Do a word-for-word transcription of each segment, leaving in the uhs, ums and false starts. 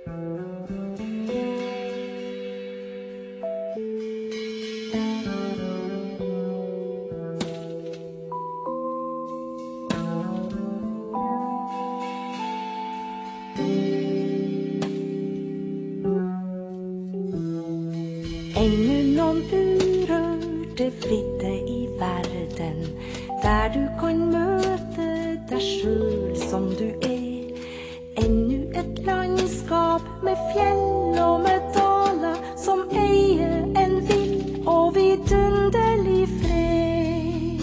Ännu någon urørte vidde i verden, der du kan møte deg selv som du er. Ännu et landskap med fjell og med daler, som eier en vill og vidunderlig fred.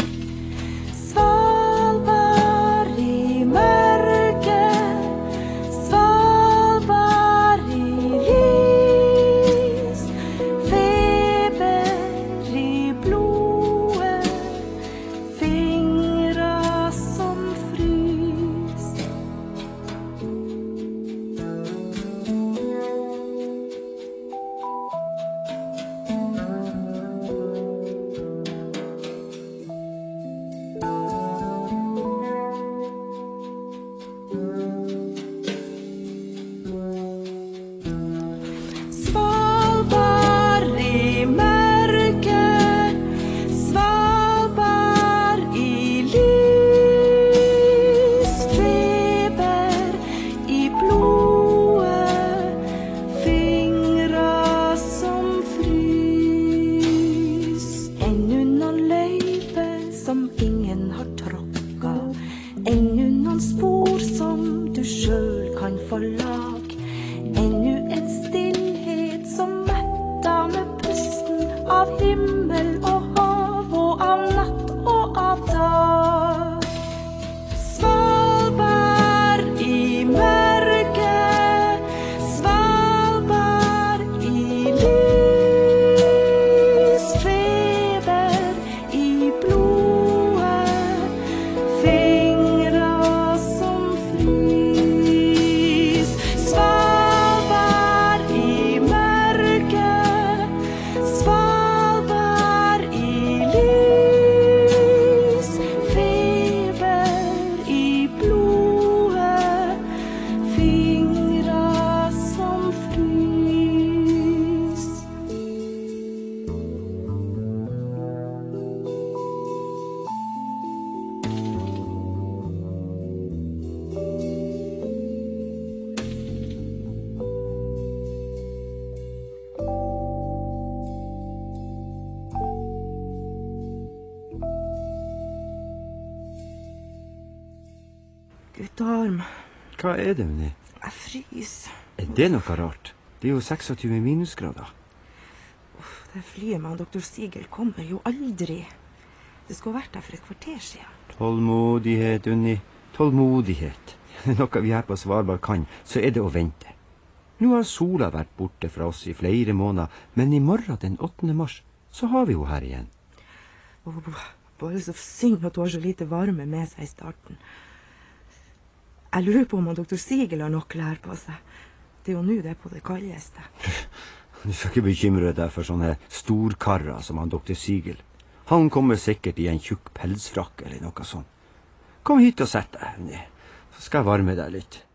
Svalbard i mørket, Svalbard i lys, feber i blodet, fingre som frys. Svalbard i mørket, Svalbard i lys, feber i blodet, fingre som frys. Ännu noen løyper som ingen har tråkka, ännu noen spor som du selv kan få lag, ännu et stillhet som metter med pusten av himmel og hav og av natt og av dag. Svalbard i mørket, Svalbard i lys, feber i blodet, fingre som frys. Svalbard i mørket, Svalbard i lys, feber i blodet, fingre som frys. Guttorm, Hva er det, Unni? jeg fryser. Er det noe rart? Det er jo seksogtyve minusgrader. Det flyet med doktor Sigel kommer jo aldri. Det skulle vært der for et kvarter siden. Tålmodighet, Unni. Tålmodighet. Noe vi her på Svalbard kan, så er det å vente. Nå har sola vært borte fra oss i flere måneder, men i morgen den åttende mars, så har vi jo her igjen. Åh, bare så synd at du har så lite varme med seg i starten. Jeg lurer på om han doktor Sigel har nok klær på seg. Det er jo nå det er på det kaldeste. Du skal ikke bekymre deg for sånne storkarrer som han doktor Sigel. Han kommer sikkert i en tjukk pelsfrakk eller noe sånt. Kom hit og sett deg, Unni. Så skal jeg varme deg litt.